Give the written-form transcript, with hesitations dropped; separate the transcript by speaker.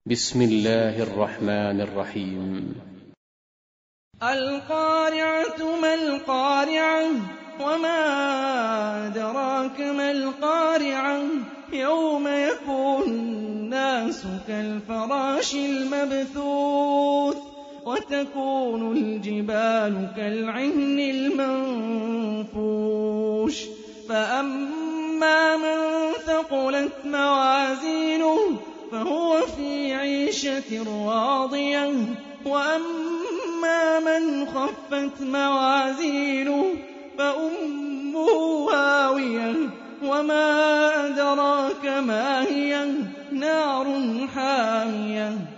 Speaker 1: بسم الله الرحمن الرحيم.
Speaker 2: القارعة ما القارعة وما أدراك ما القارعة يوم يكون الناس كالفراش المبثوث وتكون الجبال كالعهن المنفوش فأما من ثقلت موازينه فهو في عيشة راضية وأما من خفت موازينه فأمه هاوية وما أدراك ما هي نار حامية